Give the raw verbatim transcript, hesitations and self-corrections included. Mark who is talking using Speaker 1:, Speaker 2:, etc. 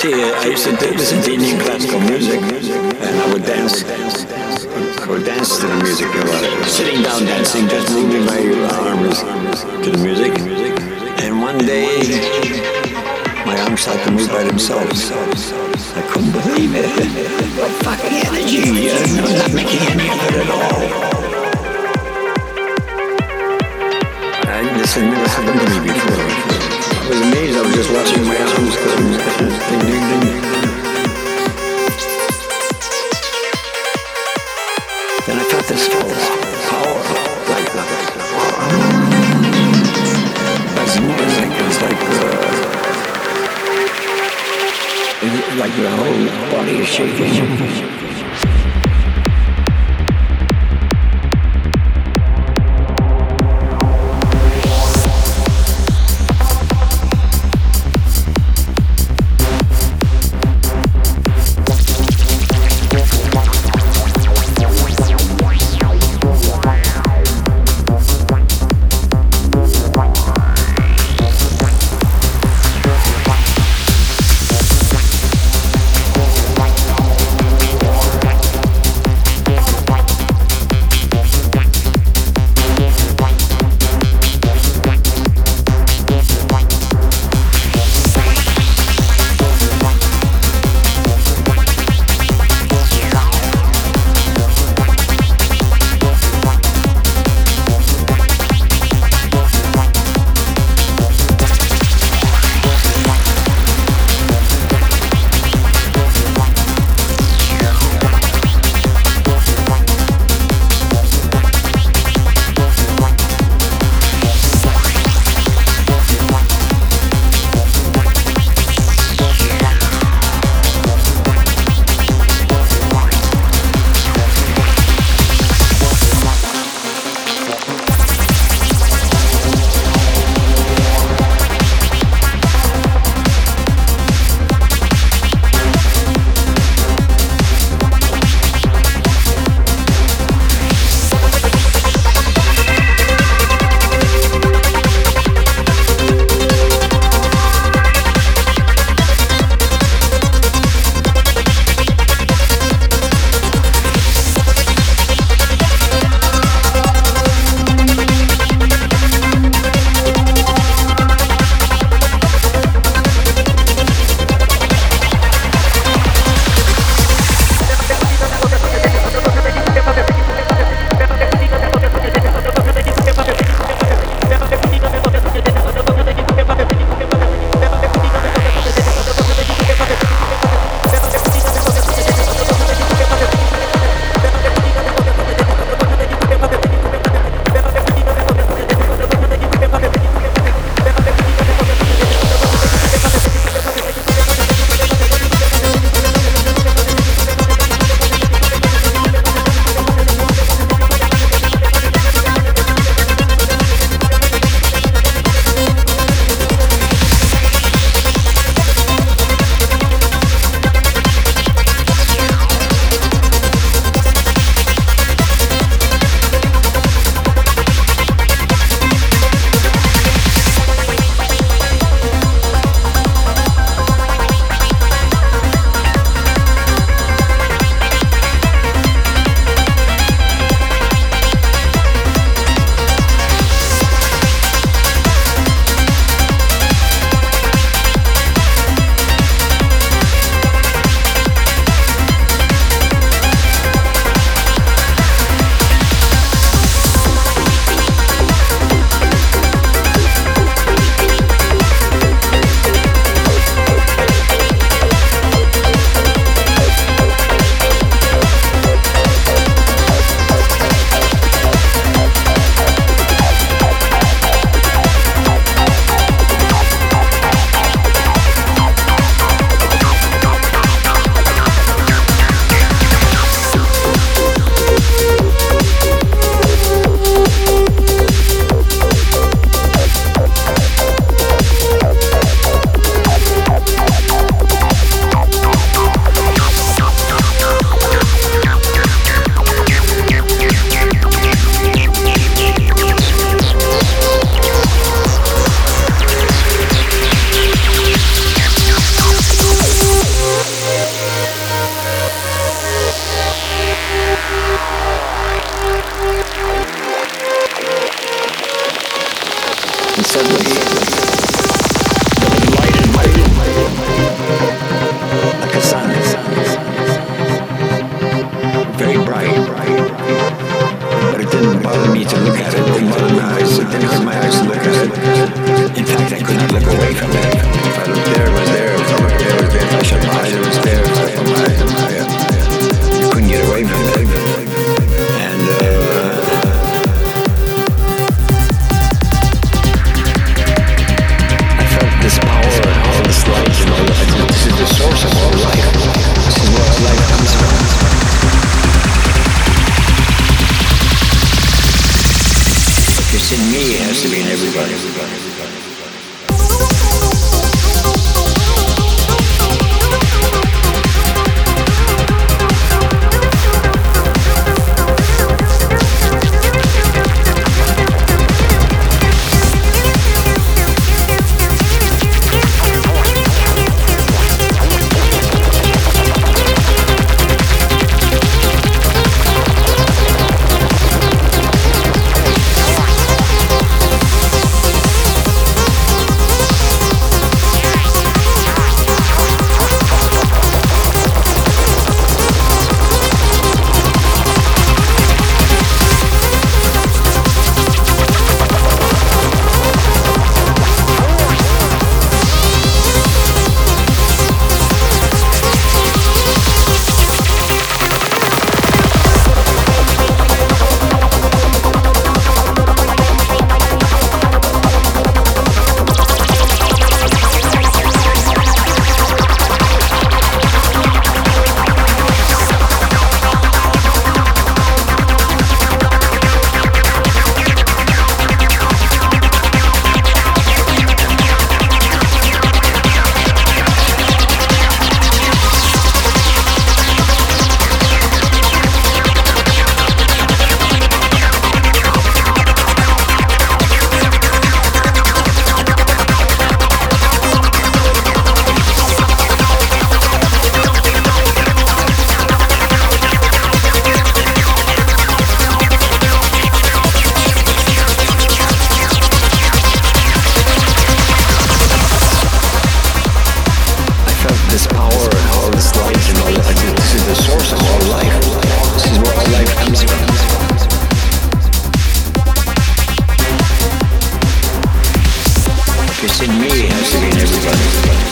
Speaker 1: See, I used to do, listen to Indian classical music, and I would dance. I would dance to the music, you know, sitting down dancing, just moving my arms to the music. And one day, my arms started to move by themselves. I couldn't believe it. What fucking energy! I'm not making any of it at all. I, this had never happened to me before. I was amazed. I was just watching my arms go ding, ding, ding. Then I felt this power, like like like music. It was like uh, it was like the whole body is shaking. suddenly there was light in my room, like a sun, very bright, but it didn't bother me to look at it. It didn't bother my eyes. It didn't hurt my eyes to look at it. In fact, I could not look away from it. If I looked there, it was there. If I looked there, it was there. If I shut my eyes, it was there. If I opened my eyes, I, you couldn't get away from it. And uh, I felt this power and all this light. You know, this is the source of all life. This is where all life comes from. If it's in me, it has to be in everybody. This power and all this light and all that. I think this is the source of all life. This is where all life comes from. If it's in me, it has to be in everybody.